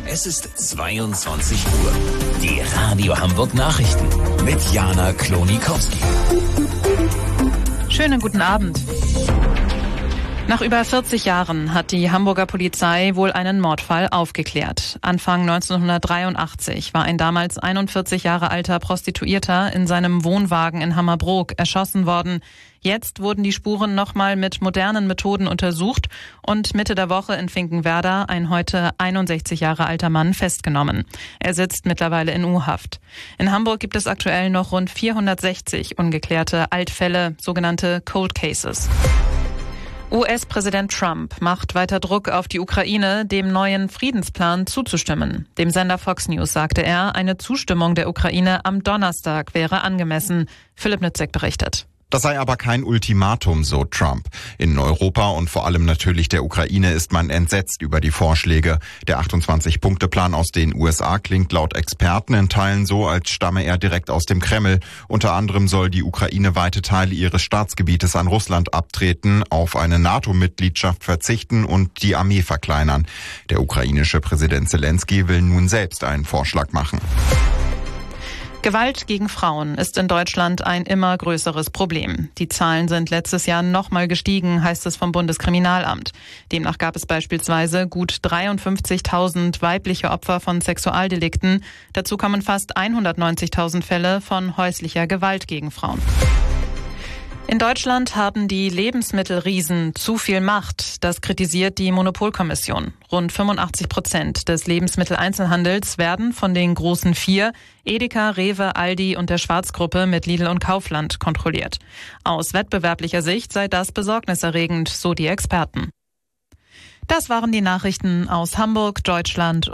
Es ist 22 Uhr. Die Radio Hamburg Nachrichten mit Jana Klonikowski. Schönen guten Abend. Nach über 40 Jahren hat die Hamburger Polizei wohl einen Mordfall aufgeklärt. Anfang 1983 war ein damals 41 Jahre alter Prostituierter in seinem Wohnwagen in Hammerbrook erschossen worden. Jetzt wurden die Spuren nochmal mit modernen Methoden untersucht und Mitte der Woche in Finkenwerder ein heute 61 Jahre alter Mann festgenommen. Er sitzt mittlerweile in U-Haft. In Hamburg gibt es aktuell noch rund 460 ungeklärte Altfälle, sogenannte Cold Cases. US-Präsident Trump macht weiter Druck auf die Ukraine, dem neuen Friedensplan zuzustimmen. Dem Sender Fox News sagte er, eine Zustimmung der Ukraine am Donnerstag wäre angemessen. Philipp Nützek berichtet. Das sei aber kein Ultimatum, so Trump. In Europa und vor allem natürlich der Ukraine ist man entsetzt über die Vorschläge. Der 28-Punkte-Plan aus den USA klingt laut Experten in Teilen so, als stamme er direkt aus dem Kreml. Unter anderem soll die Ukraine weite Teile ihres Staatsgebietes an Russland abtreten, auf eine NATO-Mitgliedschaft verzichten und die Armee verkleinern. Der ukrainische Präsident Zelensky will nun selbst einen Vorschlag machen. Gewalt gegen Frauen ist in Deutschland ein immer größeres Problem. Die Zahlen sind letztes Jahr nochmal gestiegen, heißt es vom Bundeskriminalamt. Demnach gab es beispielsweise gut 53.000 weibliche Opfer von Sexualdelikten. Dazu kommen fast 190.000 Fälle von häuslicher Gewalt gegen Frauen. In Deutschland haben die Lebensmittelriesen zu viel Macht. Das kritisiert die Monopolkommission. Rund 85% des Lebensmitteleinzelhandels werden von den großen vier, Edeka, Rewe, Aldi und der Schwarzgruppe mit Lidl und Kaufland, kontrolliert. Aus wettbewerblicher Sicht sei das besorgniserregend, so die Experten. Das waren die Nachrichten aus Hamburg, Deutschland